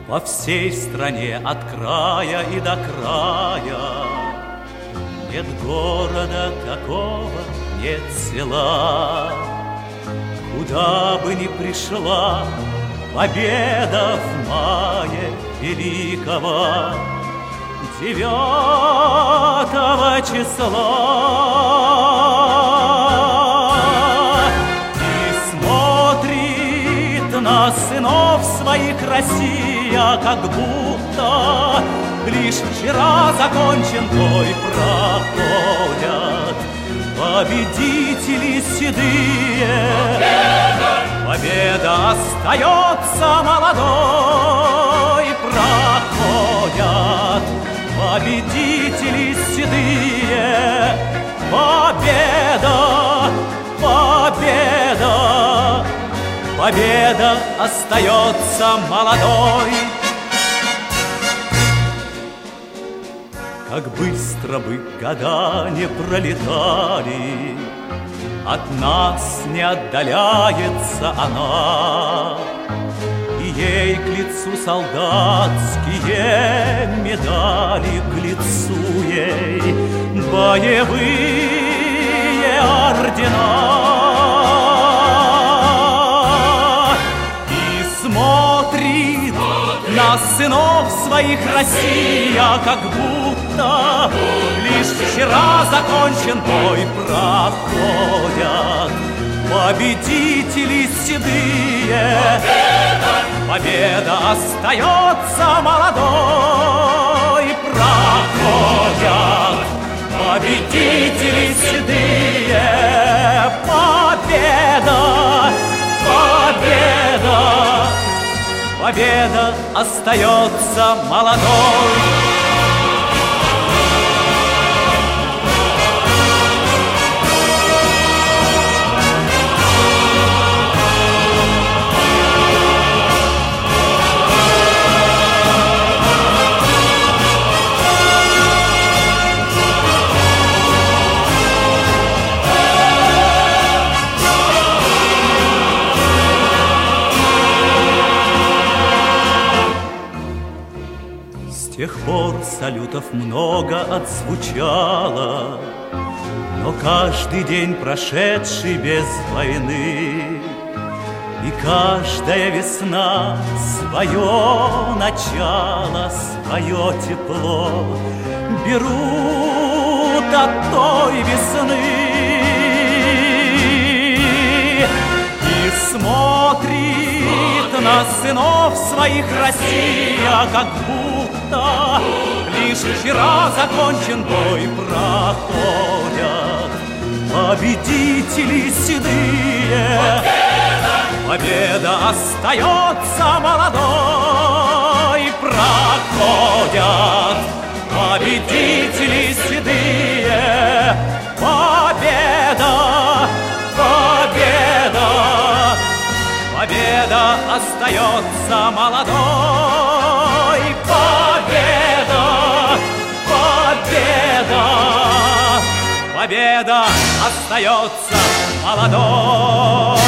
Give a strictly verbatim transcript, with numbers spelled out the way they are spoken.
По всей стране от края и до края нет города какого, нет села, куда бы ни пришла победа в мае великого девятого числа. И смотрит на сынов своих Россия, как будто лишь вчера закончен бой. Проходят победители седые, победа остается молодой. Проходят победители седые, победа, победа, победа остается молодой. Как быстро бы года не пролетали, от нас не отдаляется она, и ей к лицу солдатские медали, к лицу ей боевые ордена. И смотрит на сынов своих Россия, как будто лишь вчера закончен бой. Проходят победители седые, победа остается молодой. Проходят победители седые, победа, победа, победа остается молодой. С тех пор салютов много отзвучало, но каждый день прошедший без войны, и каждая весна свое начало, свое тепло берут от той весны. И смотрит на сынов своих Россия, как будто лишь вчера закончен бой. Проходят победители седые, победа остается молодой. Проходят победители седые, победа, победа, победа остается молодой. Победа, победа, победа остается молодой.